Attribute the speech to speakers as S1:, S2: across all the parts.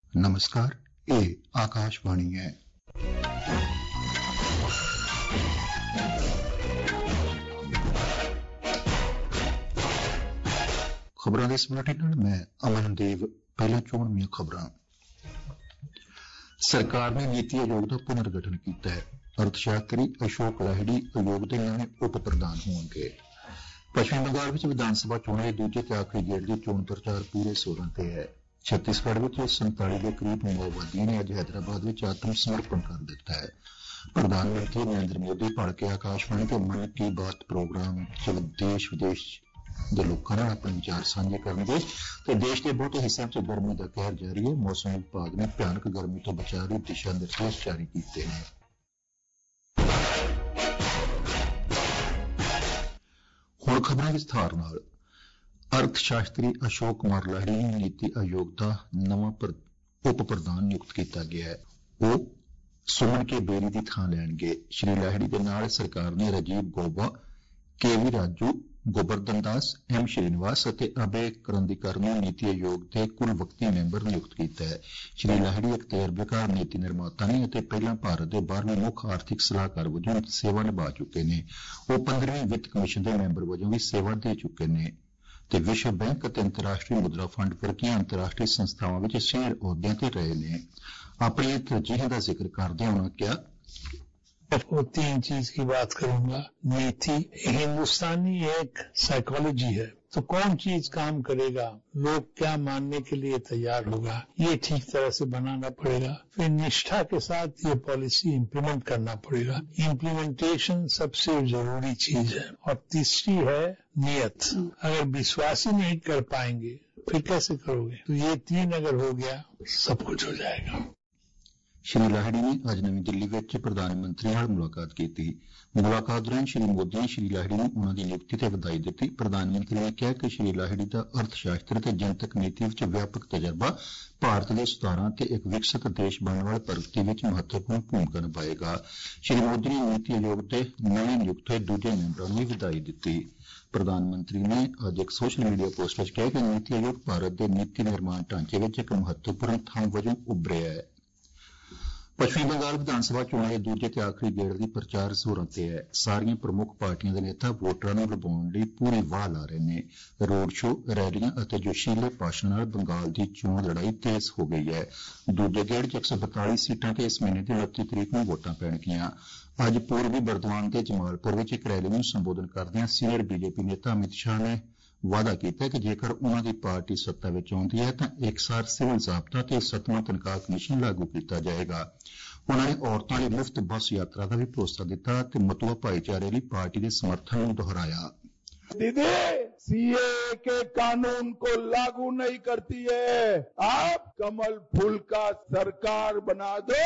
S1: नमस्कार, ये आकाशवाणी है। खबरों के इस बुलेटिन में मैं अमनदीप। पहला चोणवीं खबरां। सरकार ने नीति आयोग का पुनर्गठन किया है। अर्थशास्त्री अशोक लाहिड़ी आयोग के नवे उप प्रधान होंगे। पश्चिम बंगाल में विधानसभा चोणों के दूजे ते आखिरी गेड़ की चोण प्रचार पूरे सोरां ते है। छत्तीसगढ़ में 47 के करीब माओवादियों ने अज हैदराबाद में आत्मसमर्पण कर दिता है। प्रधानमंत्री नरेंद्र मोदी भड़के आकाशवाणी के मन की बात प्रोग्राम च देश विदेश के लोगों ने अपने विचार साझे करेंगे। तो देश के बहुते हिस्सों में गर्मी का कहर जारी है। मौसम विभाग ने भयानक गर्मी तो बचाव लई दिशा निर्देश जारी किए हैं। हुण खबरां विस्तार नाल। अर्थशास्त्री अशोक कुमार लाहिड़ी ने नीति आयोग का नवा उप प्रधान नियुक्त किया गया है। वह सुमन के बेरी की थां लैणगे। श्री लाहिड़ी के नाल सरकार ने राजीव गौबा, केवी राजू, गोवर्धन दास, एम श्रीनिवास और अभय करंदीकर ने नीति आयोग के कुल वक्ती मैंबर नियुक्त किया है। श्री लाहिड़ी एक तजर्बेकार नीति निर्माता ने पहला भारत के 12वें मुख्य आर्थिक सलाहकार वजों सेवा निभा चुके हैं। वह 15वें वित्त कमीशन के मैंबर वजों भी सेवा दे चुके हैं। विश्व बैंक और अंतर्राष्ट्रीय मुद्रा फंड वर्गियां अंतर्राष्ट्रीय संस्थावां विच सीनियर अहुदियां ते रहे ने। अपनी तरजीहां दा जिक्र करदे उन्होंने कहा,
S2: वो 3 चीज की बात करूंगा। नीति हिंदुस्तानी एक साइकोलॉजी है, तो कौन चीज काम करेगा, लोग क्या मानने के लिए तैयार होगा, ये ठीक तरह से बनाना पड़ेगा। फिर निष्ठा के साथ ये पॉलिसी इम्प्लीमेंट करना पड़ेगा। इम्प्लीमेंटेशन सबसे जरूरी चीज है। और तीसरी है नियत। अगर विश्वास ही नहीं कर पाएंगे फिर कैसे करोगे। तो ये 3 अगर हो गया सब कुछ हो जाएगा।
S1: श्री लाहिड़ी ने आज नवी दिल्ली में प्रधानमंत्री नाल मुलाकात की। मुलाकात दौरान श्री मोदी ने श्री लाहिड़ी ने उन्होंने नियुक्ति ते बधाई दी। प्रधानमंत्री ने कहा कि श्री लाहिड़ी का अर्थशास्त्र ते जनतक नीति विच व्यापक तजर्बा भारत के सुधारां ते एक विकसित देश बनने वाली प्रगति विच महत्वपूर्ण भूमिका निभाएगा। श्री मोदी ने नीति आयोग के नवे नियुक्त हुए दूजे मैंबरों को बधाई दी। प्रधानमंत्री ने आज एक सोशल मीडिया पोस्ट में कहा कि नीति आयोग भारत के नीति निर्माण ढांचे विच एक महत्वपूर्ण थां वजों उभरिया है। पश्चिम बंगाल विधानसभा चोणों के दूजे ते आखिरी गेड़ की प्रचार जोरों ते है। सारियां प्रमुख पार्टियां के नेता वोटरां नूं लुभाउण लई पूरी वाह ला रहे हैं। रोड शो, रैलियां और जोशीले भाषण नाल बंगाल की चोण लड़ाई तेज हो गई है। दूजे गेड़ 142 सीटां ते इस महीने की 29 तरीक नूं वोटां पैणगियां। अज पूर्वी बर्दवान के जमालपुर में एक रैली में संबोधन करदਿਆਂ सीनियर बीजेपी नेता अमित शाह ने वादा किया कि जेकर उन्हों की पार्टी सत्ता में आउंदी है तो एकसार सिविल जाब्ता ते 7वां तनख्वाह कमीशन लागू किया जाएगा। उन्होंने औरतों की मुफ्त बस यात्रा का भी भरोसा दिता ते मतुआ भाईचारे लिए पार्टी के समर्थन को दोहराया।
S3: दीदी सीए के कानून को लागू नहीं करती है, आप कमल फूल का सरकार बना दो।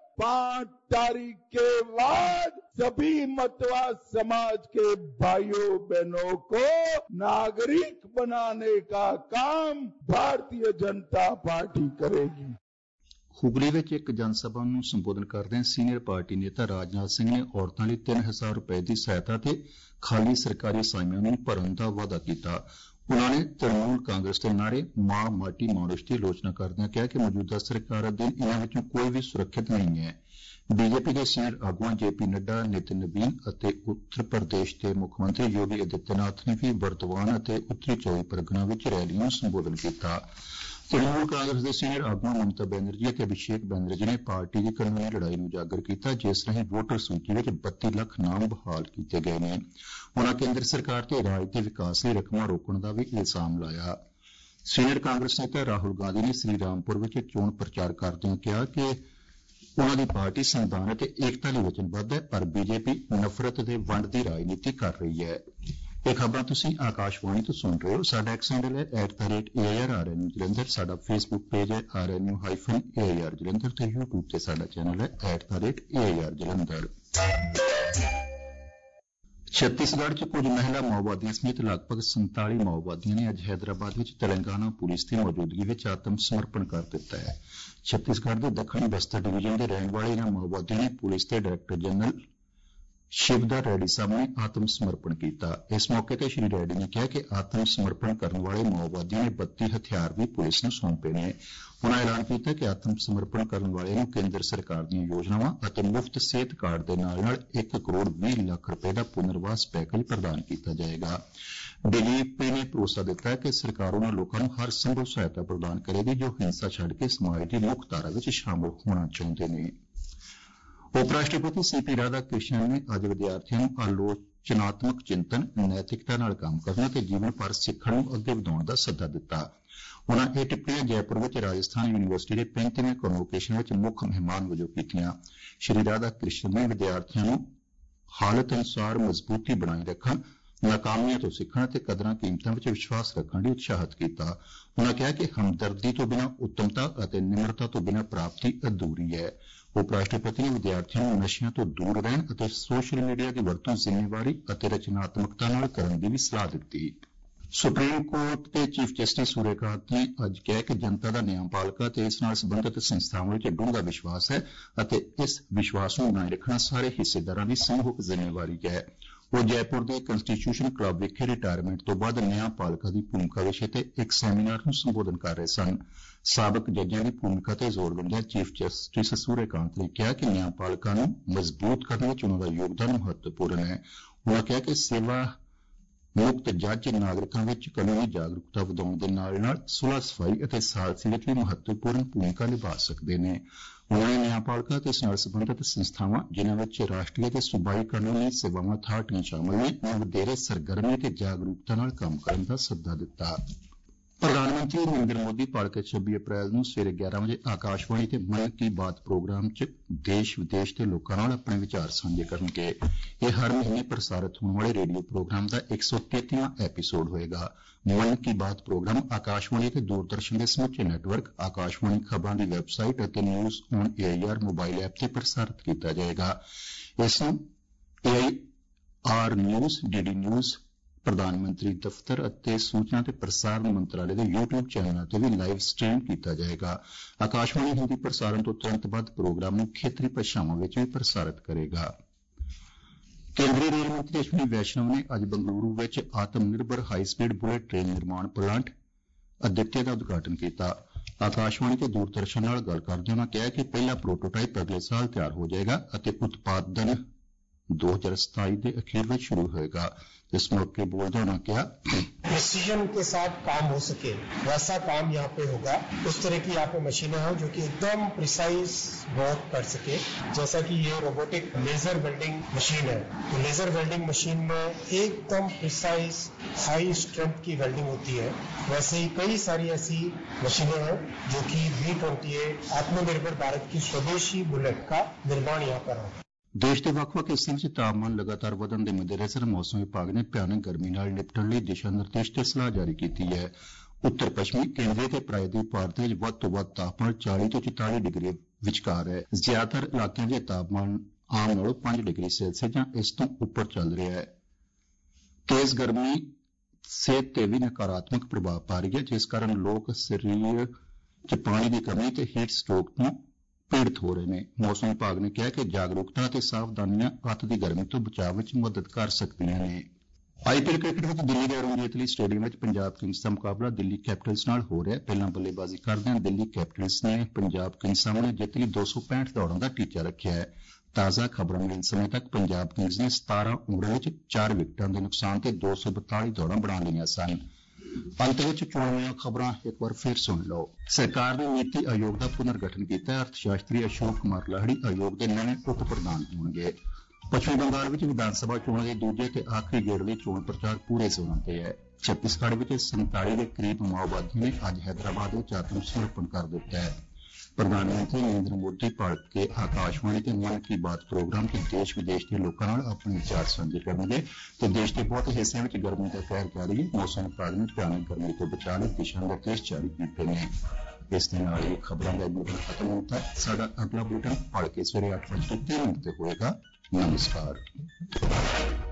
S3: 5 तारीख के बाद सभी मतवा समाज के भाइयों बहनों को नागरिक बनाने का काम भारतीय जनता पार्टी करेगी।
S1: हुगली में एक जनसभा में संबोधन करदਿਆਂ सीनियर पार्टी नेता राजनाथ सिंह ने औरतों लिए 3000 रुपए की सहायता ते खाली सरकारी असामियां नूं भरन का वादा किया। उन्होंने तृणमूल कांग्रेस के नारे मां माटी मानुष की आलोचना करदਿਆਂ कहा कि मौजूदा सरकार अधीन इन्हां विचों कोई भी सुरक्षित नहीं है। बीजेपी के सीनियर आगुआ जेपी नड्डा, नितिन नवीन और उत्तर प्रदेश के मुख्यमंत्री योगी आदित्यनाथ ने भी बर्दवान और उत्तरी 24 परगना में रैलियों में संबोधन किया। तृणमूल कांग्रेस के सीनियर आगुआ ममता बैनर्जी और अभिषेक बैनर्जी ने पार्टी की कानूनी लड़ाई में उजागर किया, जिस राही वोटर सूची में 32 लाख नाम बहाल किए गए हैं। उन्होंने केंद्र सरकार के राज के विकास की रकम रोकने का भी इल्जाम लाया। सीनियर कांग्रेस नेता राहुल गांधी ने श्रीरामपुर में चोण प्रचार करदਿਆਂ कहा कि उन्होंने पार्टी संविधान और एकता लिए वचनबद्ध है, पर बीजेपी नफरत और वंड की राजनीति कर रही है। ये खबरां तुसीं आकाशवाणी तो सुन रहे हो। साडा एक्स हैंडल है @AIRRNU जलंधर। साडा फेसबुक पेज है RNU-AIR जलंधर ते यूट्यूब ते साडा चैनल है @AIR जलंधर। छत्तीसगढ़ च कुछ महिला माओवादियों समेत लगभग 47 माओवादियों ने अज हैदराबाद में तेलंगाना पुलिस की मौजूदगी में आत्मसमर्पण कर दिता है। छत्तीसगढ़ के दक्षिणी बस्तर डिवीजन के रहने वाले इन्हां माओवादियों ने पुलिस के डायरैक्टर जनरल शिवदा रैडी सामने आत्म समर्पण किया। इस मौके पर श्री रैडी ने कहा कि आत्म समर्पण करने वाले माओवादियों ने 32 हथियार भी पुलिस ਨੂੰ सौंपे ਨੇ। उन्होंने ऐलान किया कि आत्म समर्पण करने वाले ਨੂੰ केंद्र सरकार ਦੀਆਂ योजनावां ਅਤੇ मुफ्त सेहत कार्ड ਦੇ ਨਾਲ 1 करोड़ 20 ਲੱਖ रुपए ਦਾ पुनर्वास पैकेज प्रदान किया जाएगा। डीजीपी ने भरोसा दिता है कि सरकार उन्हां लोकां ਨੂੰ हर संभव सहायता प्रदान करेगी जो हिंसा छड्ड के समाज ਦੀ मुख धारा ਵਿੱਚ शामिल होना चाਹੁੰਦੇ ਨੇ। उप राष्ट्रपति सीपी राधाकृष्णन ने अज विद्यार्थियों ਨੂੰ आलोचनात्मक चिंतन, नैतिकता नाल काम करना ते जीवन भर सिੱਖਣ ਨੂੰ ਅੱਗੇ ਵਧਾਉਣ ਦਾ ਸੱਦਾ ਦਿੱਤਾ। उन्हां ਇਹ ਟਿੱਪਣੀਆਂ जयपुर ਵਿੱਚ राजस्थान यूनीवर्सिटी के 35वें कन्वोकेशन ਵਿੱਚ ਮੁੱਖ ਮਹਿਮਾਨ ਵਜੋਂ ਕੀਤੀਆਂ। श्री राधाकृष्णन ने विद्यार्थियों ਨੂੰ ਹਾਲਤ ਅਨੁਸਾਰ ਮਜ਼ਬੂਤੀ ਬਣਾਈ ਰੱਖਣ, ਨਾਕਾਮੀਆਂ ਤੋਂ ਸਿੱਖਣ ਅਤੇ ਕਦਰਾਂ ਕੀਮਤਾਂ ਵਿੱਚ ਵਿਸ਼ਵਾਸ ਰੱਖਣ ਲਈ ਉਤਸ਼ਾਹਿਤ ਕੀਤਾ। ਉਨ੍ਹਾਂ ਕਿਹਾ ਕਿ ਹਮਦਰਦੀ ਤੋਂ ਬਿਨਾਂ ਉੱਤਮਤਾ ਅਤੇ ਨਿਮਰਤਾ ਤੋਂ ਬਿਨਾਂ ਪ੍ਰਾਪਤੀ ਅਧੂਰੀ ਹੈ। उप राष्ट्रपति ने विद्यार्थियों ਨੂੰ ਨਸ਼ਿਆਂ ਤੋਂ ਦੂਰ ਰਹਿਣ ਅਤੇ ਸੋਸ਼ਲ ਮੀਡੀਆ ਦੀ ਵਰਤੋਂ ਜ਼ਿੰਮੇਵਾਰੀ ਅਤੇ ਰਚਨਾਤਮਕਤਾ ਨਾਲ ਕਰਨ ਦੀ ਵੀ ਸਲਾਹ ਦਿੱਤੀ। ਸੁਪਰੀਮ ਕੋਰਟ ਦੇ ਚੀਫ ਜਸਟਿਸ ਸੂਰਿਆਕਾਂਤ ਨੇ ਅੱਜ ਕਿਹਾ ਕਿ ਜਨਤਾ ਦਾ ਨਿਆਂਪਾਲਿਕਾ ਤੇ ਇਸ ਨਾਲ ਸੰਬੰਧਿਤ ਸੰਸਥਾਵਾਂ ਵਿੱਚ ਡੂੰਘਾ ਵਿਸ਼ਵਾਸ ਹੈ ਅਤੇ ਇਸ ਵਿਸ਼ਵਾਸ ਨੂੰ ਬਣਾਏ ਰੱਖਣਾ ਸਾਰੇ ਹਿੱਸੇਦਾਰਾਂ ਦੀ ਸਮੂਹਿਕ ਜ਼ਿੰਮੇਵਾਰੀ ਹੈ। ਉਹ ਜੈਪੁਰ ਦੇ ਕੰਸਟੀਟਿਊਸ਼ਨ ਕਲੱਬ ਵਿਖੇ ਰਿਟਾਇਰਮੈਂਟ ਤੋਂ ਬਾਅਦ ਨਿਆਂਪਾਲਿਕਾ ਦੀ ਭੂਮਿਕਾ ਵਿਸ਼ੇ ਤੇ ਇੱਕ ਸੈਮੀਨਾਰ ਨੂੰ ਸੰਬੋਧਨ ਕਰ ਰਹੇ ਸਨ। ਸਾਬਕ ਜੱਜਾਂ ਦੀ ਭੂਮਿਕਾ ਤੇ ਜ਼ੋਰ ਦਿੰਦਿਆਂ ਚੀਫ ਜਸਟਿਸ ਸੂਰਿਆਕਾਂਤ ਨੇ ਕਿਹਾ ਕਿ ਨਿਆਂਪਾਲਿਕਾ ਨੂੰ ਮਜ਼ਬੂਤ ਕਰਨ ਵਿੱਚ ਉਨ੍ਹਾਂ ਦਾ ਯੋਗਦਾਨ ਮਹੱਤਵਪੂਰਨ ਹੈ। ਉਨ੍ਹਾਂ ਕਿਹਾ ਕਿ ਸੇਵਾ ਮੁਕਤ ਜੱਜ ਨਾਗਰਿਕਾਂ ਵਿੱਚ ਕਾਨੂੰਨੀ ਜਾਗਰੂਕਤਾ ਵਧਾਉਣ ਦੇ ਨਾਲ-ਨਾਲ ਸੁਲਹ ਸਫਾਈ ਅਤੇ ਸਾਲਸੀ ਵਿੱਚ ਵੀ ਮਹੱਤਵਪੂਰਨ ਭੂਮਿਕਾ ਨਿਭਾ ਸਕਦੇ ਨੇ। ਉਨ੍ਹਾਂ ਨੇ ਨਿਆਂਪਾਲਿਕਾ ਅਤੇ ਇਸ ਨਾਲ ਸੰਬੰਧਿਤ ਸੰਸਥਾਵਾਂ ਜਿਨ੍ਹਾਂ ਵਿੱਚ ਰਾਸ਼ਟਰੀ ਅਤੇ ਸੂਬਾਈ ਕਾਨੂੰਨੀ ਸੇਵਾਵਾਂ ਅਥਾਰਟੀਆਂ ਸ਼ਾਮਲ ਨੇ ਨੂੰ ਵਧੇਰੇ ਸਰਗਰਮੀ ਅਤੇ ਜਾਗਰੂਕਤਾ ਨਾਲ ਕੰਮ ਕਰਨ ਦਾ ਸੱਦਾ ਦਿੱਤਾ। ਪ੍ਰਧਾਨ ਮੰਤਰੀ ਨਰਿੰਦਰ ਮੋਦੀ ਭਲਕੇ 26 ਅਪ੍ਰੈਲ ਨੂੰ ਸਵੇਰੇ 11 ਵਜੇ ਆਕਾਸ਼ਵਾਣੀ ਤੇ ਮਨ ਕੀ ਬਾਤ ਪ੍ਰੋਗਰਾਮ 'ਚ ਦੇਸ਼ ਵਿਦੇਸ਼ ਦੇ ਲੋਕਾਂ ਨਾਲ ਆਪਣੇ ਵਿਚਾਰ ਸਾਂਝੇ ਕਰਨਗੇ। ਇਹ ਹਰ ਮਹੀਨੇ ਪ੍ਰਸਾਰਿਤ ਹੋਣ ਵਾਲੇ ਰੇਡੀਓ ਪ੍ਰੋਗਰਾਮ ਦਾ 133ਵਾਂ ਐਪੀਸੋਡ ਹੋਏਗਾ। ਮਨ ਕੀ ਬਾਤ ਪ੍ਰੋਗਰਾਮ ਆਕਾਸ਼ਵਾਣੀ ਤੇ ਦੂਰਦਰਸ਼ਨ ਦੇ ਸਮੁੱਚੇ ਨੈਟਵਰਕ, ਆਕਾਸ਼ਵਾਣੀ ਖਬਰਾਂ ਦੀ ਵੈਬਸਾਈਟ ਅਤੇ news on AIR mobile app ਤੇ ਪ੍ਰਸਾਰਿਤ ਕੀਤਾ ਜਾਏਗਾ। ਇਸ ਨੂੰ AIR ਨਿਊਜ਼, DD ਨਿਊਜ਼, ਪ੍ਰਧਾਨ ਮੰਤਰੀ ਦਫ਼ਤਰ ਅਤੇ ਸੂਚਨਾ ਤੇ ਪ੍ਰਸਾਰਣ ਮੰਤਰਾਲੇ ਦੇ YouTube ਚੈਨਲਾਂ ਤੇ ਵੀ ਲਾਈਵ ਸਟ੍ਰੀਮ ਕੀਤਾ ਜਾਏਗਾ। ਆਕਾਸ਼ਵਾਣੀ ਹਿੰਦੀ ਪ੍ਰਸਾਰਣ ਤੋਂ ਤੁਰੰਤ ਬਾਅਦ ਪ੍ਰੋਗਰਾਮ ਨੂੰ ਖੇਤਰੀ ਭਾਸ਼ਾਵਾਂ ਵਿੱਚ ਵੀ ਪ੍ਰਸਾਰਿਤ ਕਰੇਗਾ। ਕੇਂਦਰੀ ਰੇਲ ਮੰਤਰੀ ਅਸ਼ਵਨੀ ਵੈਸ਼ਨਵ ਨੇ ਅੱਜ ਬੰਗਲੁਰੂ ਵਿੱਚ ਆਤਮ ਨਿਰਭਰ ਹਾਈ ਸਪੀਡ ਬੁਲੇਟ ਟ੍ਰੇਨ ਨਿਰਮਾਣ ਪਲਾਂਟ ਅਦਿੱਤਿਆ ਦਾ ਉਦਘਾਟਨ ਕੀਤਾ। ਆਕਾਸ਼ਵਾਣੀ ਤੇ ਦੂਰਦਰਸ਼ਨ ਨਾਲ ਗੱਲ ਕਰਦਿਆਂ ਉਨ੍ਹਾਂ ਕਿਹਾ ਕਿ ਪਹਿਲਾ ਪ੍ਰੋਟੋਟਾਈਪ ਅਗਲੇ ਸਾਲ ਤਿਆਰ ਹੋ ਜਾਏਗਾ ਅਤੇ ਉਤਪਾਦਨ 2027 ਦੇ ਅਖੀਰ ਵਿੱਚ शुरू होगा। इस मौके बोलते उन्होंने कहा
S4: प्रिसीजन के साथ काम हो सके वैसा काम यहाँ पे होगा। उस तरह की यहाँ पे मशीनें हैं जो कि एकदम प्रिसाइज वर्क कर सके। जैसा कि ये रोबोटिक लेजर वेल्डिंग मशीन है, तो लेजर वेल्डिंग मशीन में एकदम प्रिसाइज हाई स्ट्रेंथ की वेल्डिंग होती है। वैसे ही कई सारी ऐसी मशीनें हैं जो कि V28 आत्मनिर्भर भारत की स्वदेशी बुलेट का निर्माण यहाँ पर है।
S1: ਦੇਸ਼ ਦੇ ਵੱਖ-ਵੱਖ ਹਿੱਸਿਆਂ ਵਿੱਚ ਤਾਪਮਾਨ ਲਗਾਤਾਰ ਵਧਣ ਦੇ ਮੱਦੇਨਜ਼ਰ ਮੌਸਮ ਵਿਭਾਗ ਨੇ ਭਿਆਨਕ ਗਰਮੀ ਨਾਲ ਨਿਪਟਣ ਲਈ ਦਿਸ਼ਾ ਨਿਰਦੇਸ਼ ਤੇ ਸਲਾਹ ਜਾਰੀ ਕੀਤੀ ਹੈ। ਉੱਤਰ ਪੱਛਮੀ, ਕੇਂਦਰੀ ਤੇ ਪ੍ਰਾਇਦੀਪ ਭਾਰਤ ਵਿੱਚ ਵੱਧ ਤੋਂ ਵੱਧ ਤਾਪਮਾਨ 40 ਤੋਂ 44 ਡਿਗਰੀ ਵਿਚਕਾਰ ਹੈ। ਜ਼ਿਆਦਾਤਰ ਇਲਾਕਿਆਂ ਵਿੱਚ ਤਾਪਮਾਨ ਆਮ ਨਾਲੋਂ 5 ਡਿਗਰੀ ਸੈਲਸੀਅਸ ਜਾਂ ਇਸ ਤੋਂ ਉੱਪਰ ਚੱਲ ਰਿਹਾ ਹੈ। ਤੇਜ਼ ਗਰਮੀ ਸਿਹਤ ਤੇ ਵੀ ਨਕਾਰਾਤਮਕ ਪ੍ਰਭਾਵ ਪਾ ਰਹੀ ਹੈ, ਜਿਸ ਕਾਰਨ ਲੋਕ ਸਰੀਰ 'ਚ ਪਾਣੀ ਦੀ ਕਮੀ ਤੇ ਹੀਟ ਸਟ੍ਰੋਕ ਤੋਂ ਪੀੜਤ ਹੋ ਰਹੇ ਨੇ। ਮੌਸਮ ਵਿਭਾਗ ਨੇ ਕਿਹਾ ਕਿ ਜਾਗਰੂਕਤਾ ਅਤੇ ਸਾਵਧਾਨੀਆਂ ਅੱਤ ਦੀ ਗਰਮੀ ਤੋਂ ਬਚਾਅ ਵਿੱਚ ਮਦਦ ਕਰ ਸਕਦੀਆਂ ਨੇ। IPL ਕ੍ਰਿਕਟ ਵਿੱਚ ਦਿੱਲੀ ਦੇ ਅਰੁਣ ਜੇਤਲੀ ਸਟੇਡੀਅਮ ਵਿੱਚ ਪੰਜਾਬ ਕਿੰਗਸ ਦਾ ਮੁਕਾਬਲਾ ਦਿੱਲੀ ਕੈਪੀਟਲਸ ਨਾਲ ਹੋ ਰਿਹਾ ਹੈ। ਪਹਿਲਾਂ ਬੱਲੇਬਾਜ਼ੀ ਕਰਦਿਆਂ ਦਿੱਲੀ ਕੈਪੀਟਲਸ ਨੇ ਪੰਜਾਬ ਕਿੰਗਸ ਸਾਹਮਣੇ ਜਿੱਤ ਲਈ 265 ਦੌੜਾਂ ਦਾ ਟੀਚਾ ਰੱਖਿਆ ਹੈ। ਤਾਜ਼ਾ ਖਬਰਾਂ ਮਿਲਣ ਸਮੇਂ ਤੱਕ ਪੰਜਾਬ ਕਿੰਗਸ ਨੇ 17 ਓਵਰਾਂ ਵਿੱਚ 4 ਵਿਕਟਾਂ ਦੇ ਨੁਕਸਾਨ ਤੇ 242 ਦੌੜਾਂ ਬਣਾ ਲਈਆਂ ਸਨ। ਅੰਤ ਵਿੱਚ ਚੋਣਵੀਆਂ ਖਬਰਾਂ ਇੱਕ ਵਾਰ ਫਿਰ ਸੁਣ ਲਓ। ਸਰਕਾਰ ਨੇ ਨੀਤੀ ਆਯੋਗ ਦਾ ਪੁਨਰਗਠਨ ਕੀਤਾ ਹੈ। ਅਰਥ ਸ਼ਾਸਤਰੀ ਅਸ਼ੋਕ ਕੁਮਾਰ ਲਾਹੜੀ ਆਯੋਗ ਦੇ ਨਵੇਂ ਉਪ ਪ੍ਰਧਾਨ ਹੋਣਗੇ। ਪੱਛਮੀ ਬੰਗਾਲ ਵਿੱਚ ਵਿਧਾਨ ਸਭਾ ਚੋਣਾਂ ਦੇ ਦੂਜੇ ਤੇ ਆਖਰੀ ਗੇੜ ਲਈ ਚੋਣ ਪ੍ਰਚਾਰ ਪੂਰੇ ਜ਼ੋਰਾਂ ਤੇ ਹੈ। ਛੱਤੀਸਗੜ੍ਹ ਵਿੱਚ 47 ਦੇ ਕਰੀਬ ਮਾਓਵਾਦੀਆਂ ਨੇ ਅੱਜ ਹੈਦਰਾਬਾਦ ਵਿੱਚ ਆਤਮ ਸਮਰਪਣ ਕਰ ਦਿੱਤਾ ਹੈ। ਪ੍ਰਧਾਨ ਮੰਤਰੀ ਨਰਿੰਦਰ ਮੋਦੀ ਭਲਕੇ ਆਕਾਸ਼ਵਾਣੀ ਤੇ ਮਨ ਕੀ ਬਾਤ ਪ੍ਰੋਗਰਾਮ 'ਚ ਦੇਸ਼ ਵਿਦੇਸ਼ ਦੇ ਲੋਕਾਂ ਨਾਲ ਆਪਣੇ ਵਿਚਾਰ ਸਾਂਝੇ ਕਰਨਗੇ ਤੇ ਦੇਸ਼ ਦੇ ਬਹੁਤ ਹਿੱਸਿਆਂ ਵਿੱਚ ਗਰਮੀ ਦਾ ਕਹਿਰ ਜਾਰੀ ਹੈ। ਮੌਸਮ ਵਿਭਾਗ ਨੇ ਭਿਆਨਕ ਗਰਮੀ ਤੋਂ ਬਚਾਅ ਲਈ ਦਿਸ਼ਾ ਨਿਰਦੇਸ਼ ਜਾਰੀ ਕੀਤੇ ਨੇ। ਇਸ ਦੇ ਨਾਲ ਹੀ ਖਬਰਾਂ ਦਾ ਬੁਲੇਟਿਨ ਖਤਮ ਹੁੰਦਾ ਹੈ। ਸਾਡਾ ਅਗਲਾ ਬੁਲੇਟਿਨ ਭਲਕੇ ਸਵੇਰੇ 8 ਵਜੇ ਤੇ ਹੋਏਗਾ। ਨਮਸਕਾਰ।